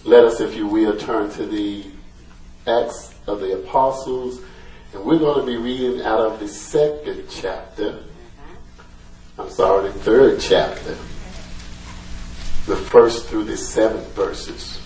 Let us, if you will, turn to the Acts of the Apostles, and we're going to be reading out of the third chapter, the first through the seventh verses.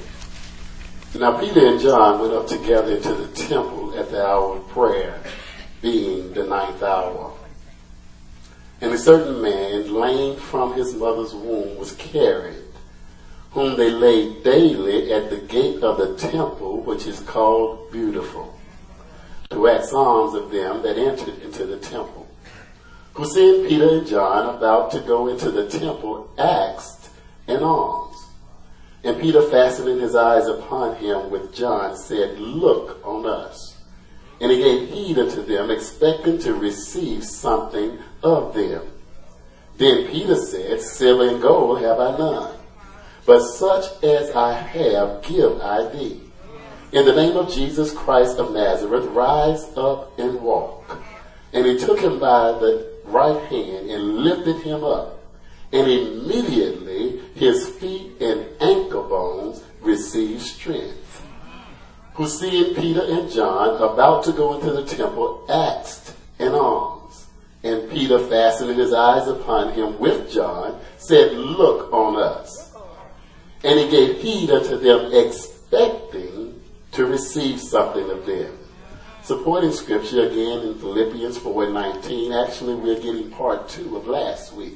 Now Peter and John went up together into the temple at the hour of prayer, being the 9th hour. And a certain man, lame from his mother's womb, was carried, whom they laid daily at the gate of the temple, which is called Beautiful, to ask alms of them that entered into the temple. Who, seeing Peter and John about to go into the temple, asked an alms. And Peter, fastening his eyes upon him with John, said, Look on us. And he gave heed unto them, expecting to receive something of them. Then Peter said, Silver and gold have I none, but such as I have give I thee. In the name of Jesus Christ of Nazareth, rise up and walk. And he took him by the right hand and lifted him up. And immediately his feet and ankle bones received strength. Who, seeing Peter and John about to go into the temple, asked an alms. And Peter, fastening his eyes upon him with John, said, Look on us. And he gave heed unto them, expecting to receive something of them. Supporting scripture again in Philippians 4:19. Actually, we're getting part 2 of last week.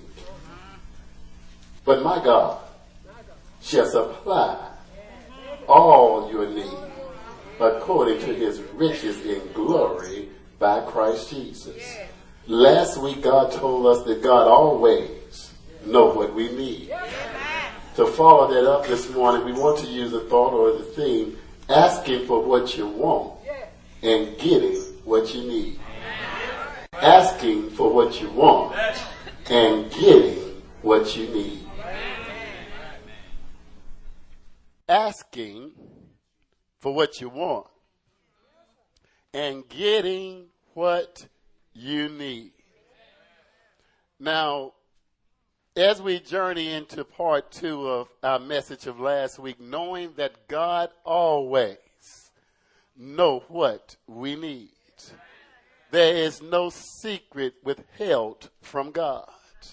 But my God shall supply all your need according to his riches in glory by Christ Jesus. Last week, God told us that God always knows what we need. To follow that up this morning, we want to use a thought or the theme, asking for what you want and getting what you need. Asking for what you want and getting what you need. Asking for what you want and getting what you need. Now, as we journey into part 2 of our message of last week, knowing that God always knows what we need. There is no secret withheld from God.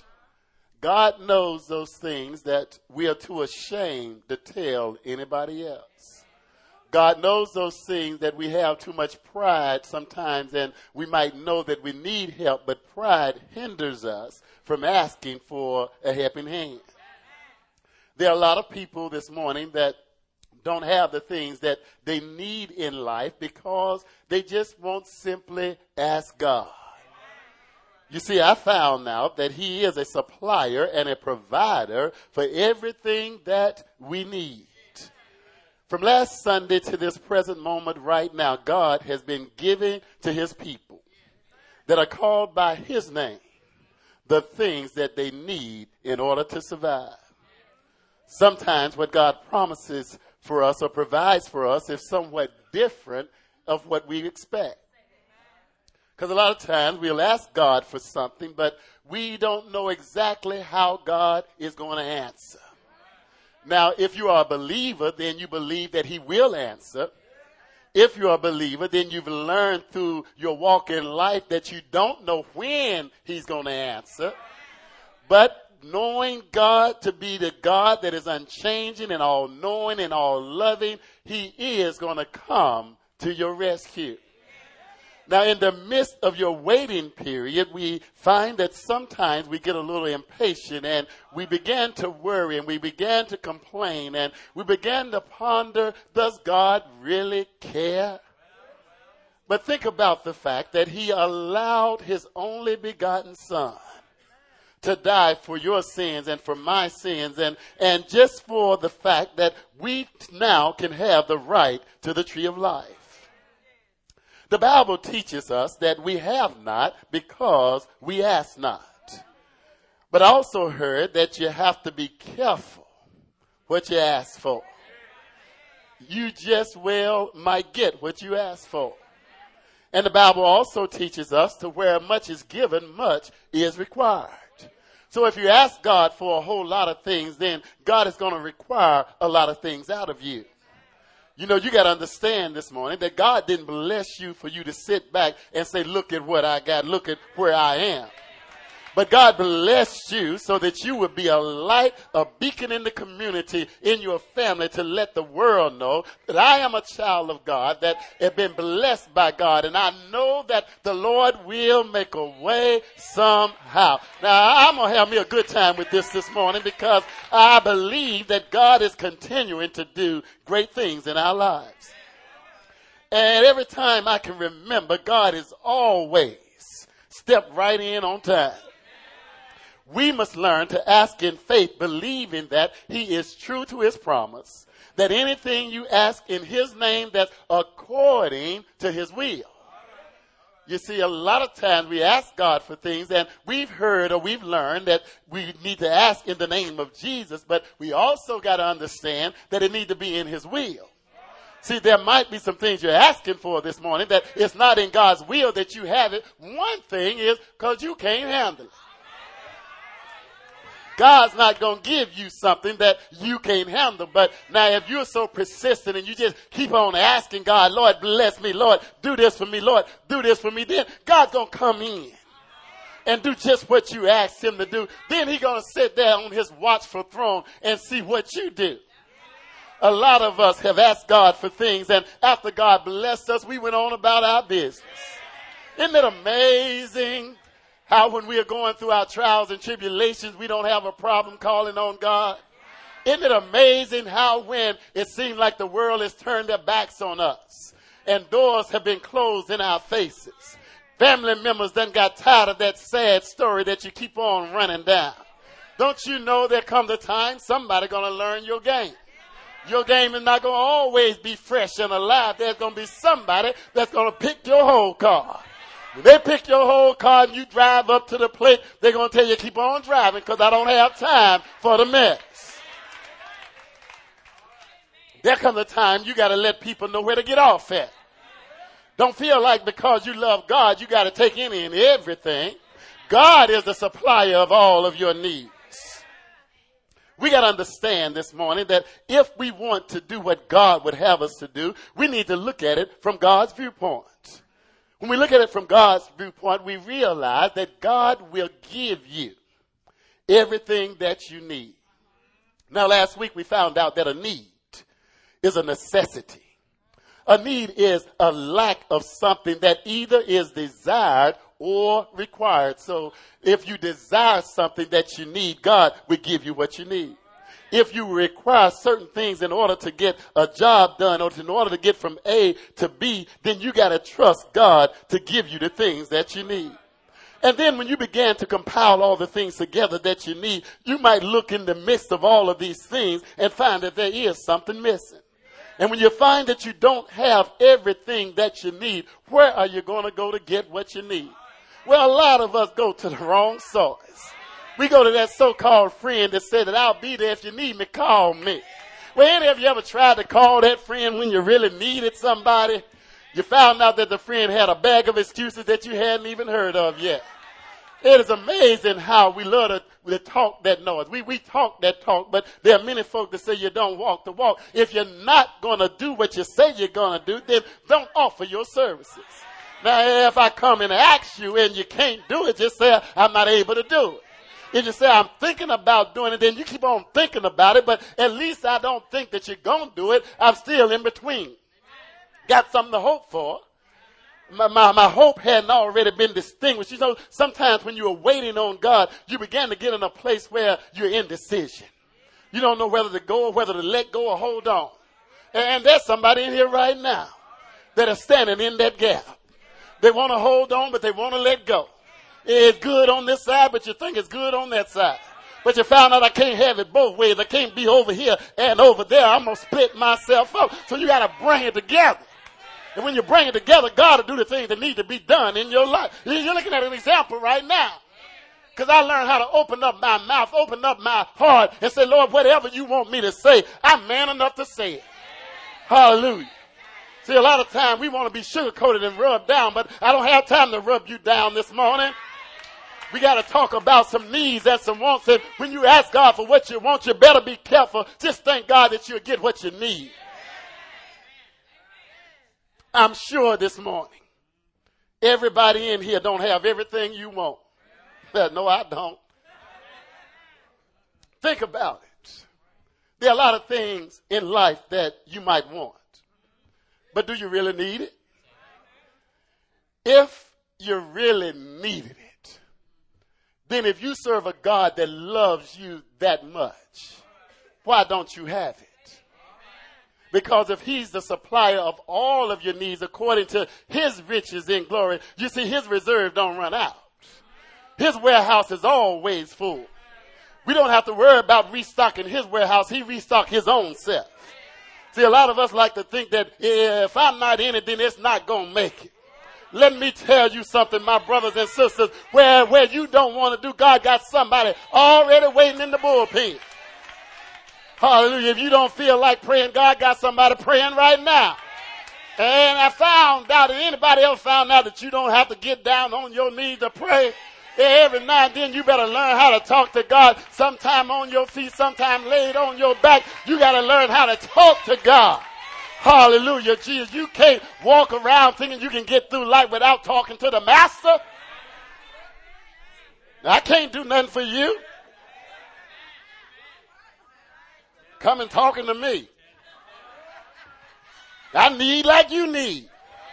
God knows those things that we are too ashamed to tell anybody else. God knows those things that we have too much pride sometimes, and we might know that we need help, but pride hinders us from asking for a helping hand. There are a lot of people this morning that don't have the things that they need in life because they just won't simply ask God. You see, I found out that he is a supplier and a provider for everything that we need. From last Sunday to this present moment right now, God has been giving to his people that are called by his name the things that they need in order to survive. Sometimes what God promises for us or provides for us is somewhat different of what we expect. Because a lot of times we'll ask God for something, but we don't know exactly how God is going to answer. Now, if you are a believer, then you believe that he will answer. If you're a believer, then you've learned through your walk in life that you don't know when he's going to answer. But knowing God to be the God that is unchanging and all-knowing and all-loving, he is going to come to your rescue. Now, in the midst of your waiting period, we find that sometimes we get a little impatient and we begin to worry and we begin to complain and we begin to ponder, does God really care? But think about the fact that he allowed his only begotten son to die for your sins and for my sins and just for the fact that we now can have the right to the tree of life. The Bible teaches us that we have not because we ask not. But I also heard that you have to be careful what you ask for. You just well might get what you ask for. And the Bible also teaches us to where much is given, much is required. So if you ask God for a whole lot of things, then God is going to require a lot of things out of you. You know, you got to understand this morning that God didn't bless you for you to sit back and say, look at what I got, look at where I am. But God blessed you so that you would be a light, a beacon in the community, in your family, to let the world know that I am a child of God, that have been blessed by God. And I know that the Lord will make a way somehow. Now, I'm going to have me a good time with this morning, because I believe that God is continuing to do great things in our lives. And every time I can remember, God is always stepped right in on time. We must learn to ask in faith, believing that he is true to his promise, that anything you ask in his name, that's according to his will. You see, a lot of times we ask God for things, and we've heard or we've learned that we need to ask in the name of Jesus, but we also got to understand that it needs to be in his will. See, there might be some things you're asking for this morning that it's not in God's will that you have it. One thing is because you can't handle it. God's not going to give you something that you can't handle. But now if you're so persistent and you just keep on asking God, Lord, bless me. Lord, do this for me. Lord, do this for me. Then God's going to come in and do just what you asked him to do. Then he's going to sit there on his watchful throne and see what you do. A lot of us have asked God for things, and after God blessed us, we went on about our business. Isn't it amazing how when we are going through our trials and tribulations, we don't have a problem calling on God? Isn't it amazing how when it seems like the world has turned their backs on us and doors have been closed in our faces, family members done got tired of that sad story that you keep on running down? Don't you know there comes a time somebody going to learn your game? Your game is not going to always be fresh and alive. There's going to be somebody that's going to pick your whole car. When they pick your whole car and you drive up to the plate, they're going to tell you, keep on driving because I don't have time for the mess. There comes a time you got to let people know where to get off at. Don't feel like because you love God, you got to take any and everything. God is the supplier of all of your needs. We got to understand this morning that if we want to do what God would have us to do, we need to look at it from God's viewpoint. When we look at it from God's viewpoint, we realize that God will give you everything that you need. Now, last week we found out that a need is a necessity. A need is a lack of something that either is desired or required. So if you desire something that you need, God will give you what you need. If you require certain things in order to get a job done or in order to get from A to B, then you got to trust God to give you the things that you need. And then when you begin to compile all the things together that you need, you might look in the midst of all of these things and find that there is something missing. And when you find that you don't have everything that you need, where are you going to go to get what you need? Well, a lot of us go to the wrong source. We go to that so-called friend that said that I'll be there if you need me, call me. Well, any of you ever tried to call that friend when you really needed somebody? You found out that the friend had a bag of excuses that you hadn't even heard of yet. It is amazing how we love to talk that noise. We talk that talk, but there are many folk that say you don't walk the walk. If you're not going to do what you say you're going to do, then don't offer your services. Now, if I come and ask you and you can't do it, just say, I'm not able to do it. If you say, I'm thinking about doing it, then you keep on thinking about it, but at least I don't think that you're going to do it. I'm still in between. Got something to hope for. My hope hadn't already been distinguished. You know, sometimes when you're waiting on God, you begin to get in a place where you're indecision. You don't know whether to go or whether to let go or hold on. And there's somebody in here right now that are standing in that gap. They want to hold on, but they want to let go. It's good on this side, but you think it's good on that side. But you found out I can't have it both ways. I can't be over here and over there. I'm going to split myself up. So you got to bring it together. And when you bring it together, God will do the things that need to be done in your life. You're looking at an example right now. Because I learned how to open up my mouth, open up my heart, and say, Lord, whatever you want me to say, I'm man enough to say it. Hallelujah. See, a lot of times we want to be sugar-coated and rubbed down, but I don't have time to rub you down this morning. We got to talk about some needs and some wants. And when you ask God for what you want, you better be careful. Just thank God that you'll get what you need. I'm sure this morning, everybody in here don't have everything you want. No, I don't. Think about it. There are a lot of things in life that you might want. But do you really need it? If you really needed it, then if you serve a God that loves you that much, why don't you have it? Because if he's the supplier of all of your needs according to his riches in glory, you see his reserve don't run out. His warehouse is always full. We don't have to worry about restocking his warehouse. He restocked his own self. See, a lot of us like to think that if I'm not in it, then it's not going to make it. Let me tell you something, my brothers and sisters. Where you don't want to do, God got somebody already waiting in the bullpen. Hallelujah. If you don't feel like praying, God got somebody praying right now. And I found out, and anybody else found out, that you don't have to get down on your knees to pray. Every now and then you better learn how to talk to God. Sometime on your feet, sometime laid on your back. You got to learn how to talk to God. Hallelujah, Jesus. You can't walk around thinking you can get through life without talking to the master. I can't do nothing for you. Come and talking to me. I need like you need.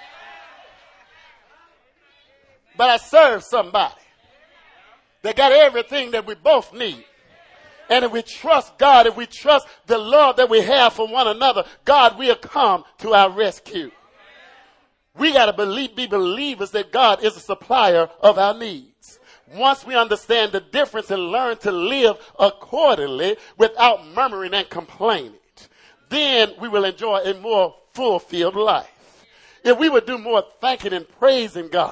But I serve somebody that got everything that we both need. And if we trust God, if we trust the love that we have for one another, God will come to our rescue. We got to be believers that God is a supplier of our needs. Once we understand the difference and learn to live accordingly without murmuring and complaining, then we will enjoy a more fulfilled life. If we would do more thanking and praising God,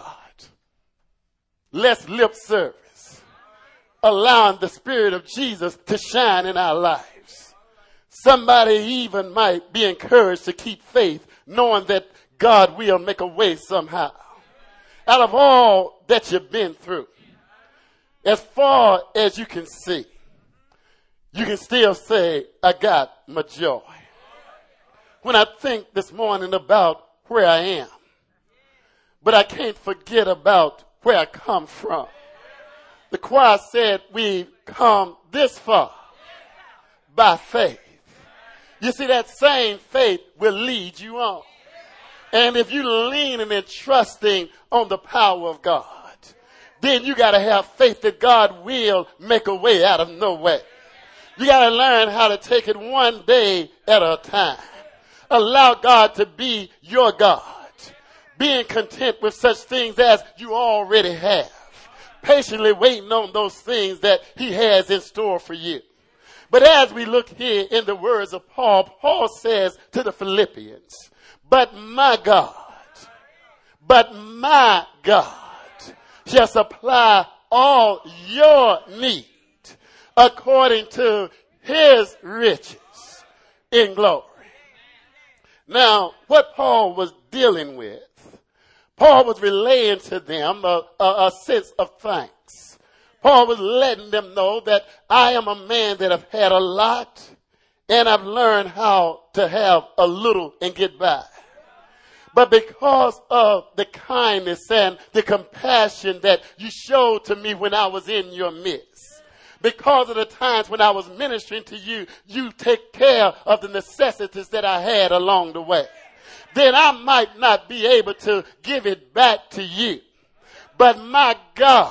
less lip service, allowing the Spirit of Jesus to shine in our lives. Somebody even might be encouraged to keep faith, knowing that God will make a way somehow. Out of all that you've been through, as far as you can see, you can still say, I got my joy. When I think this morning about where I am, but I can't forget about where I come from. The choir said we've come this far by faith. You see, that same faith will lead you on. And if you're leaning and trusting on the power of God, then you got to have faith that God will make a way out of no way. You got to learn how to take it one day at a time. Allow God to be your God. Being content with such things as you already have. Patiently waiting on those things that he has in store for you. But as we look here in the words of Paul, Paul says to the Philippians, but my God shall supply all your need according to his riches in glory. Now, what Paul was dealing with, Paul was relaying to them a sense of thanks. Paul was letting them know that I am a man that have had a lot, and I've learned how to have a little and get by. But because of the kindness and the compassion that you showed to me when I was in your midst, because of the times when I was ministering to you, you take care of the necessities that I had along the way. Then I might not be able to give it back to you. But my God,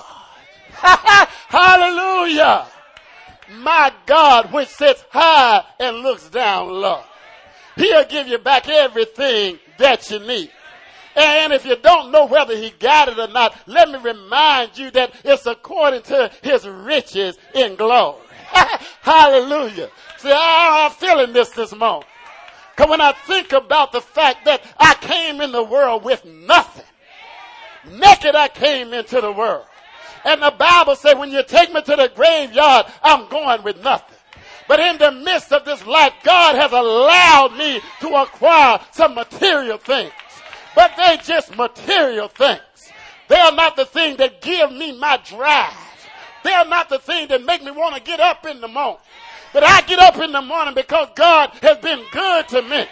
hallelujah, my God, which sits high and looks down low, he'll give you back everything that you need. And if you don't know whether he got it or not, let me remind you that it's according to his riches in glory. Hallelujah. See, I'm feeling this moment. Because when I think about the fact that I came in the world with nothing, naked I came into the world. And the Bible said, when you take me to the graveyard, I'm going with nothing. But in the midst of this life, God has allowed me to acquire some material things. But they just material things. They are not the thing that give me my drive. They are not the thing that make me want to get up in the morning. But I get up in the morning because God has been good to me.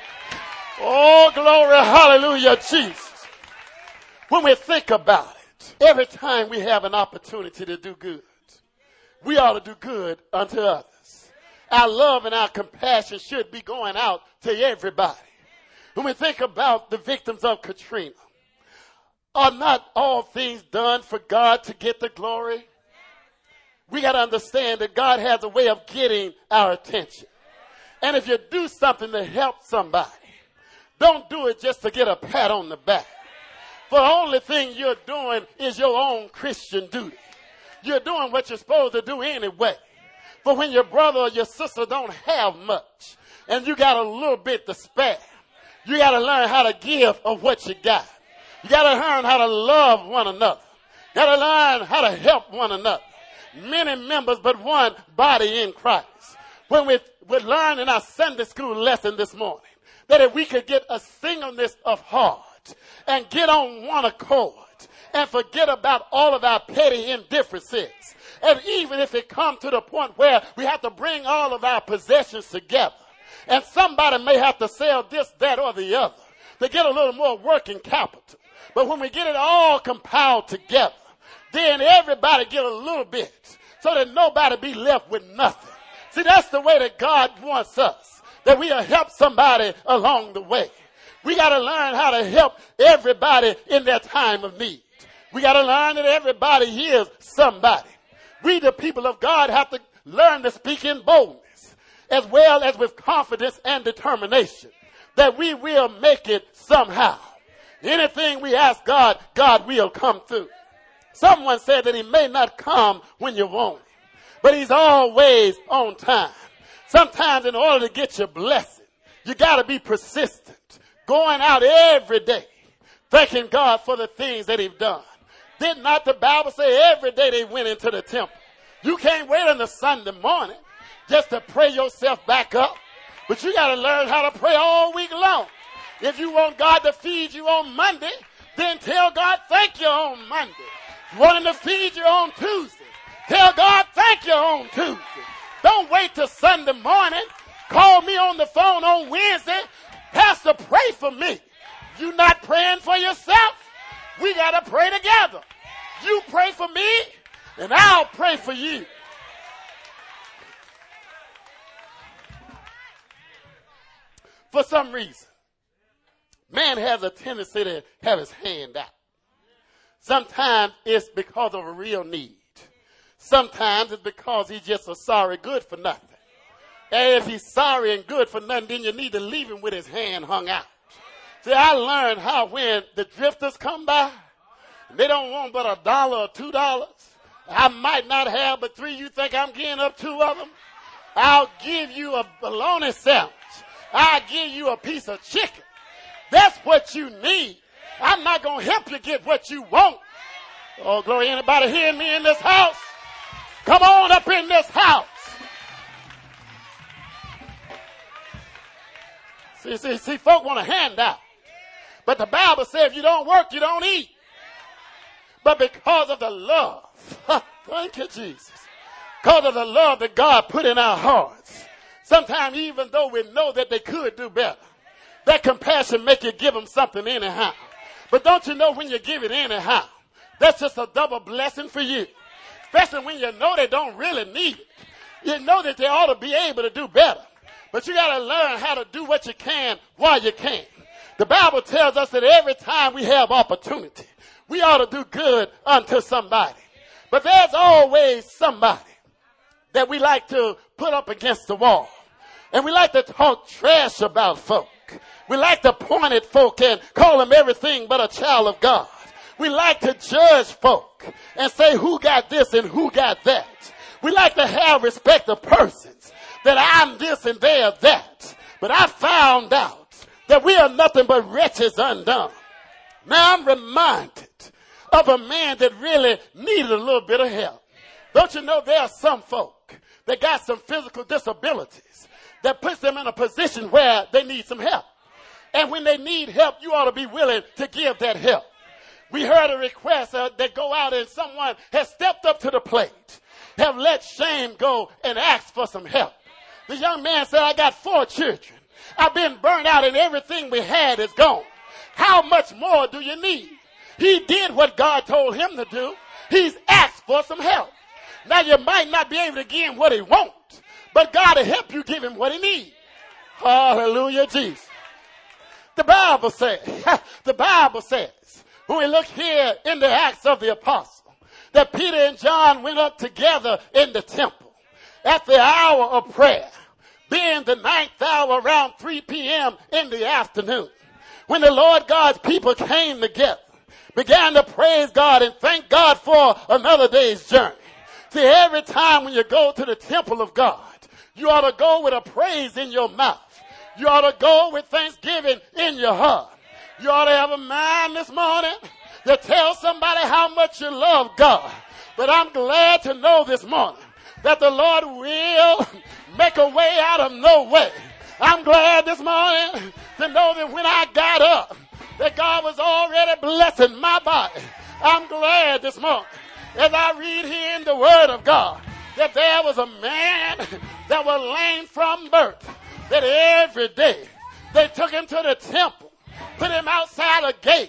Oh, glory, hallelujah, Jesus. When we think about it, every time we have an opportunity to do good, we ought to do good unto others. Our love and our compassion should be going out to everybody. When we think about the victims of Katrina, are not all things done for God to get the glory? We got to understand that God has a way of getting our attention. And if you do something to help somebody, don't do it just to get a pat on the back. For the only thing you're doing is your own Christian duty. You're doing what you're supposed to do anyway. But when your brother or your sister don't have much and you got a little bit to spare, you got to learn how to give of what you got. You got to learn how to love one another. You got to learn how to help one another. Many members, but one body in Christ. When we learned in our Sunday school lesson this morning that if we could get a singleness of heart and get on one accord and forget about all of our petty indifferences, and even if it comes to the point where we have to bring all of our possessions together, and somebody may have to sell this, that, or the other to get a little more working capital. But when we get it all compiled together, then everybody get a little bit so that nobody be left with nothing. See, that's the way that God wants us, that we'll help somebody along the way. We got to learn how to help everybody in their time of need. We got to learn that everybody is somebody. We, the people of God, have to learn to speak in boldness as well as with confidence and determination that we will make it somehow. Anything we ask God, God will come through. Someone said that he may not come when you want him, but he's always on time. Sometimes in order to get your blessing, you got to be persistent, going out every day, thanking God for the things that he's done. Did not the Bible say every day they went into the temple? You can't wait until Sunday morning just to pray yourself back up, but you got to learn how to pray all week long. If you want God to feed you on Monday, then tell God thank you on Monday. You want him to feed you on Tuesday, tell God thank you on Tuesday. Don't wait till Sunday morning. Call me on the phone on Wednesday. Pastor, pray for me. You not praying for yourself? We got to pray together. You pray for me, and I'll pray for you. For some reason, man has a tendency to have his hand out. Sometimes it's because of a real need. Sometimes it's because he's just a sorry good for nothing. And if he's sorry and good for nothing, then you need to leave him with his hand hung out. See, I learned how when the drifters come by, they don't want but $1 or $2. I might not have but 3. You think I'm getting up 2 of them? I'll give you a bologna sandwich. I'll give you a piece of chicken. That's what you need. I'm not going to help you get what you want. Oh, glory. Anybody hearing me in this house? Come on up in this house. See, folk want a handout. But the Bible says if you don't work, you don't eat. But because of the love, thank you, Jesus. Because of the love that God put in our hearts, sometimes even though we know that they could do better, that compassion make you give them something anyhow. But don't you know when you give it anyhow, that's just a double blessing for you. Especially when you know they don't really need it. You know that they ought to be able to do better. But you got to learn how to do what you can while you can. The Bible tells us that every time we have opportunity, we ought to do good unto somebody. But there's always somebody that we like to put up against the wall. And we like to talk trash about folk. We like to point at folk and call them everything but a child of God. We like to judge folk and say who got this and who got that. We like to have respect of persons, that I'm this and they are that. But I found out that we are nothing but wretches undone. Now I'm reminded of a man that really needed a little bit of help. Don't you know there are some folk that got some physical disabilities that puts them in a position where they need some help. And when they need help, you ought to be willing to give that help. We heard a request that go out and someone has stepped up to the plate, have let shame go and asked for some help. The young man said, I got 4 children. I've been burned out and everything we had is gone. How much more do you need? He did what God told him to do. He's asked for some help. Now you might not be able to give him what he wants, but God will help you give him what he needs. Hallelujah, Jesus. The Bible says, when we look here in the Acts of the Apostles, that Peter and John went up together in the temple at the hour of prayer, being the 9th hour around 3 p.m. in the afternoon. When the Lord God's people came together, began to praise God and thank God for another day's journey. See, every time when you go to the temple of God, you ought to go with a praise in your mouth. You ought to go with thanksgiving in your heart. You ought to have a mind this morning to tell somebody how much you love God. But I'm glad to know this morning that the Lord will make a way out of no way. I'm glad this morning to know that when I got up, that God was already blessing my body. I'm glad this morning, as I read here in the Word of God, that there was a man that was lame from birth, that every day they took him to the temple, put him outside a gate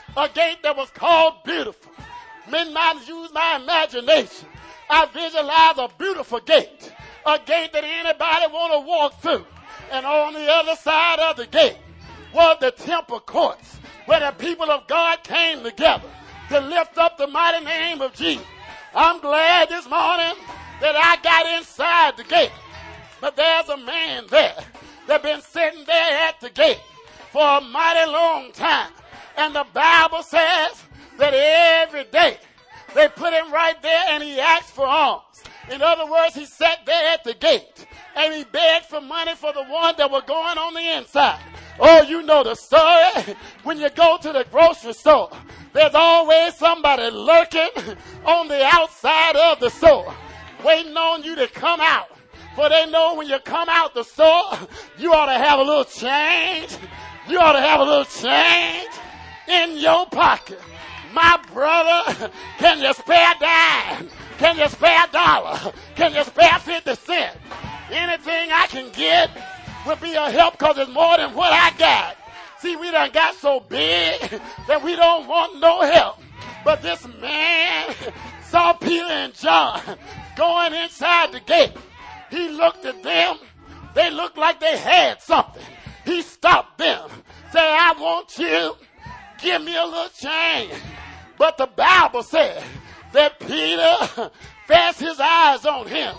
that was called Beautiful. Men might use my imagination. I visualize a beautiful gate, a gate that anybody want to walk through. And on the other side of the gate was the temple courts, where the people of God came together to lift up the mighty name of Jesus. I'm glad this morning that I got inside the gate. But there's a man there that's been sitting there at the gate for a mighty long time. And the Bible says that every day they put him right there and he asked for alms. In other words, he sat there at the gate and he begged for money for the one that were going on the inside. Oh, you know the story. When you go to the grocery store, there's always somebody lurking on the outside of the store, waiting on you to come out. For they know when you come out the store, you ought to have a little change. You ought to have a little change in your pocket. My brother, can you spare a dime? Can you spare a dollar? Can you spare 50 cents? Anything I can get would be a help, because it's more than what I got. See, we done got so big that we don't want no help. But this man saw Peter and John going inside the gate. He looked at them. They looked like they had something. He stopped them. Said, I want you. Give me a little change. But the Bible said that Peter fixed his eyes on him.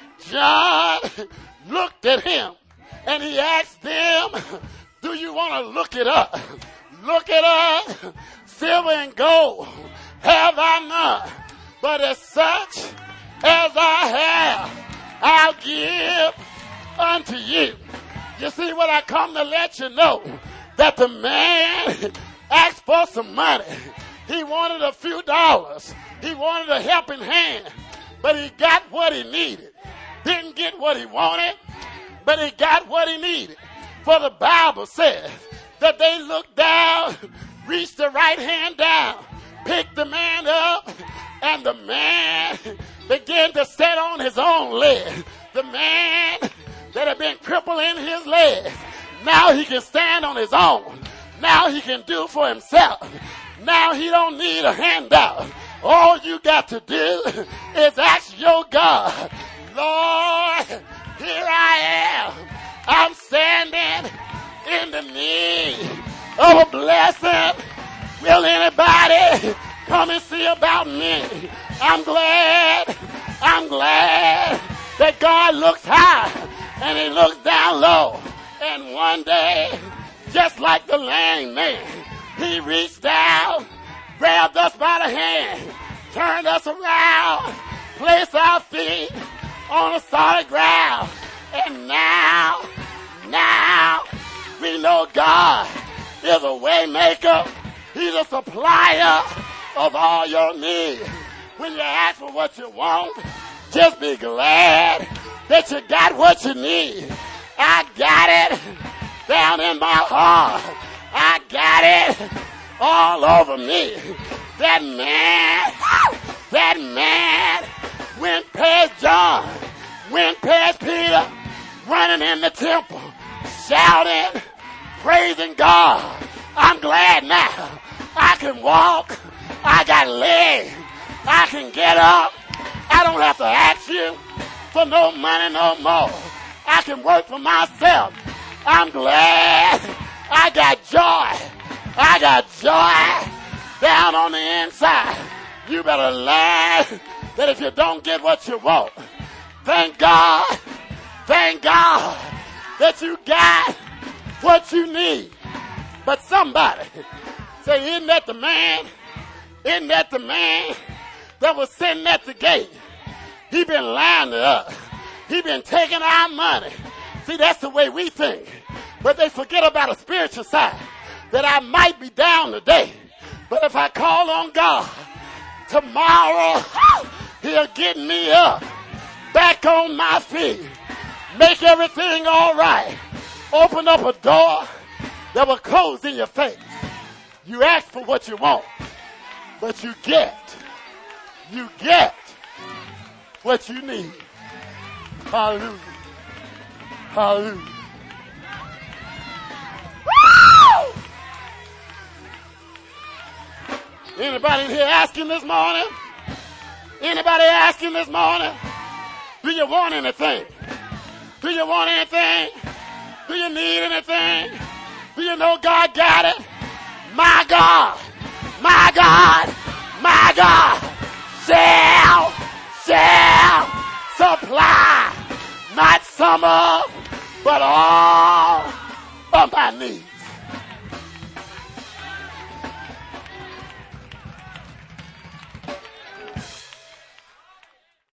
John looked at him and he asked them, do you want to look it up? Look it up. Silver and gold have I none, but as such as I have, I'll give unto you. You see what I come to let you know? That the man asked for some money. He wanted a few dollars. He wanted a helping hand. But he got what he needed. Didn't get what he wanted, but he got what he needed. For the Bible says that they looked down, reached the right hand down, picked the man up, and the man began to stand on his own legs. The man that had been crippled in his legs, now he can stand on his own. Now he can do for himself. Now he don't need a handout. All you got to do is ask your God, Lord, here I am. I'm standing in the need of a blessing. Will anybody come and see about me? I'm glad that God looks high and he looks down low. And one day, just like the lame man, he reached down, grabbed us by the hand, turned us around, placed our feet on a solid ground. And now, we know God is a way maker. He's a supplier of all your needs. When you ask for what you want, just be glad that you got what you need. I got it down in my heart. I got it all over me. That man went past John, went past Peter, running in the temple, shouting, praising God. I'm glad now. I can walk. I got legs. I can get up. I don't have to ask you for no money no more. I can work for myself. I'm glad. I got joy. I got joy down on the inside. You better learn that if you don't get what you want, thank God that you got what you need. But somebody say, isn't that the man? Isn't that the man that was sitting at the gate? He been lying to us. He been taking our money. See, that's the way we think. But they forget about a spiritual side. That I might be down today. But if I call on God, tomorrow he'll get me up. Back on my feet. Make everything all right. Open up a door that will close in your face. You ask for what you want, but you get what you need. Hallelujah. Hallelujah. Woo! Anybody in here asking this morning? Anybody asking this morning? Do you want anything? Do you want anything? Do you need anything? Do you know God got it? My God, my God, my God shall supply not some of, but all of my needs.